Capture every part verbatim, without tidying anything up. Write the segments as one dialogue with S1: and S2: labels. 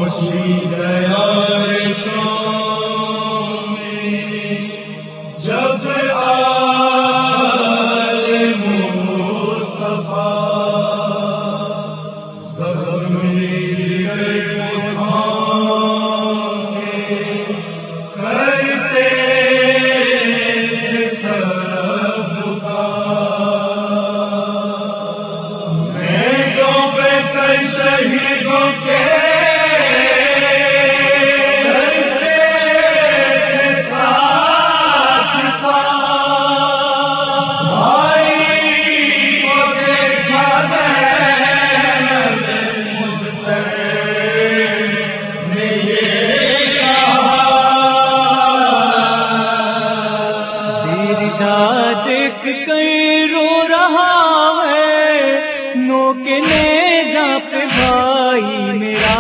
S1: دیکھ کر رو رہا ہے نوک نیزہ پہ بھائی میرا،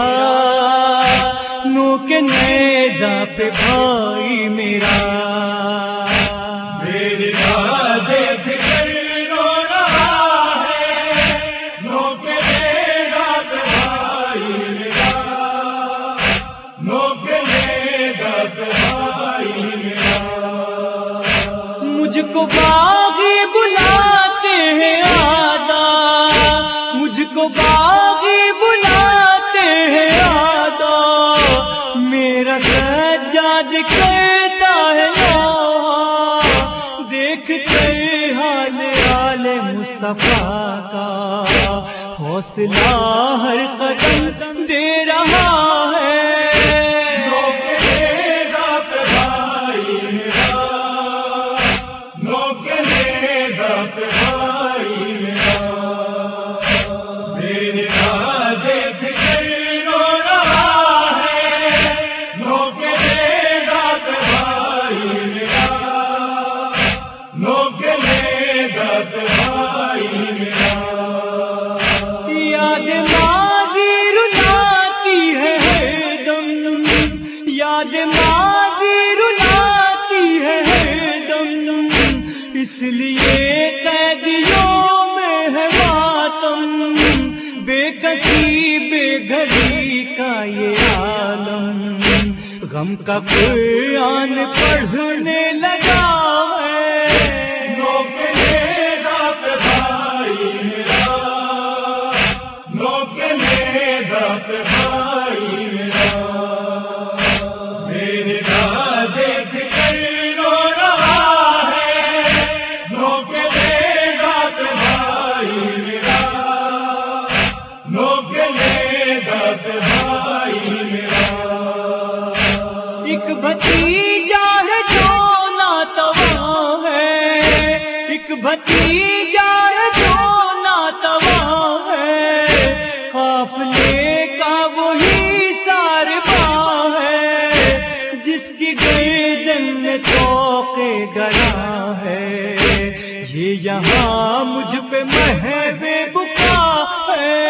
S1: نوک نیزہ پہ بھائی میرا۔
S2: دیکھ کر رو رہا ہے نوک نیزہ پہ بھائی میرا، نوک نیزہ پہ بھائی میرا۔
S1: مجھ کو باغی بلاتے ہیں آدا، مجھ کو باغی بلاتے ہیں آدا، میرا سجاد کرتا ہے نوحہ، دیکھ کر حال آل مصطفیٰ کا حوصلہ ہر قدم دے رہا ہے۔ یاد ماضی رلاتی ہے ہر دم، یاد ماضی رلاتی ہے ہر دم، اس لیے قیدیوں میں ہے ماتم، بے کسی بے گھری کا یہ عالم، غم کا قرآن پڑھنے لگا ہے۔ ایک بھتیجا ہے جو ناتواں ہے، ایک بھتیجا ہے جو ناتواں ہے، قافلے کا وہی سارباں ہے، جس کی گردن میں طوق گراں ہے، یہ یہاں مجھ پہ محب بکا ہے۔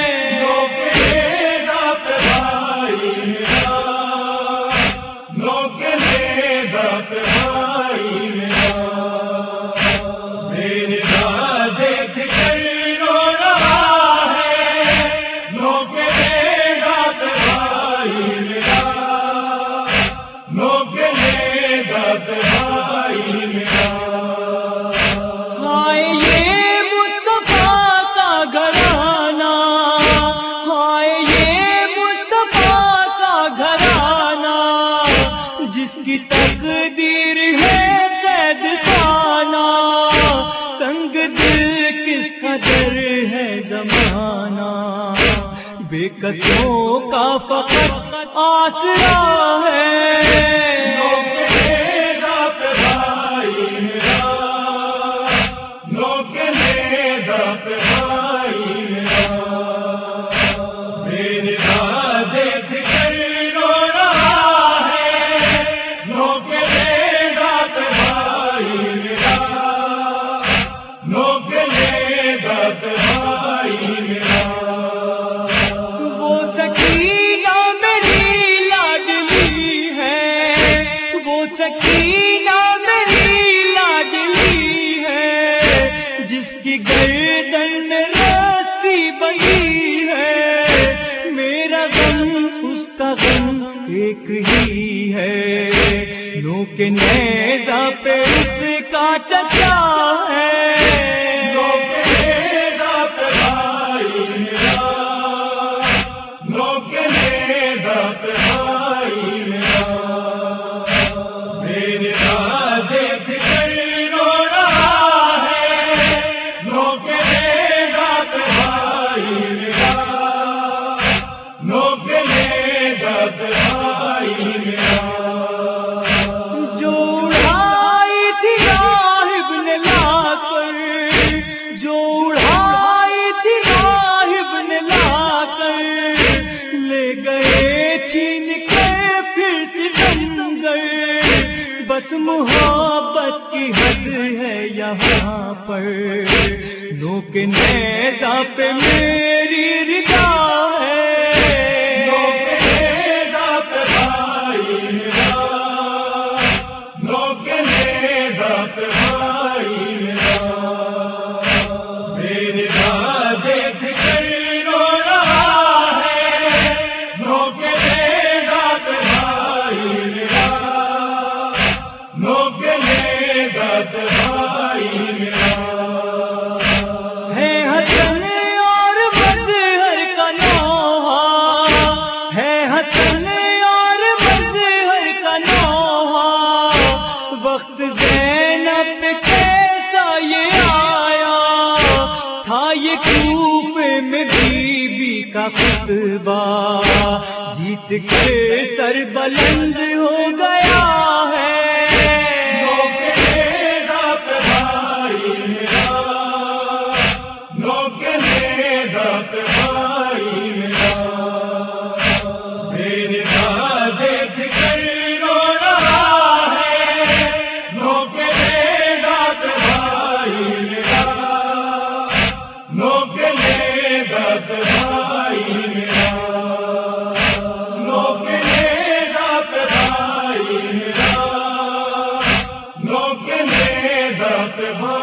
S1: جس کی تقدیر ہے قید خانہ، تنگ دل کس قدر ہے زمانہ، بے کسوں کا فقط آسرا ہے۔ وہ سکینہ میری لاڈلی ہے، کا غم ایک ہی ہے، نو کے نیزہ پہ اس کا چچا ہے،
S2: نو کے نیزہ پہ بھائی میرا، نو کے نیزہ پہ بھائی میرا، میرے دادے دیکھ رو رہا ہے، نو کے نیزہ پہ بھائی میرا، نو کے نیزہ پہ بھائی میرا،
S1: جو اڑائی تھی راہب نے لا کر، جو اڑائی تھی راہب نے لا کر، لے گئے چھین کے پھر ستمگر، بس محبت کی حد ہے یہاں پر، نو کے نیزہ پہ میری رضا ہے،
S2: نو کے نیزہ پہ بھائی میرا، نو کے نیزہ پہ بھائی میرا، میرے دادے دیکھ رو رہا ہے، نو کے نیزہ پہ بھائی میرا، نو کے نیزہ پہ بھائی میرا،
S1: ہے حسن اور مظہر کا نوحہ، ہے حسن اور مظہر کا نوحہ، وقت زینب پہ کیسا یہ آیا، تھا یہ کوفے میں بی بی کا خطبہ، جیت کے سر بلند ہو گیا ہے،
S2: نو کے نیزہ پہ بھائی میرا، نو کے نیزہ پہ بھائی میرا، میرے دادے دیکھ رو رہا ہے، نو کے نیزہ پہ بھائی میرا، نو کے نیزہ پہ بھائی میرا، نو کے نیزہ پہ بھائی میرا، نو کے نیزہ پہ بھائی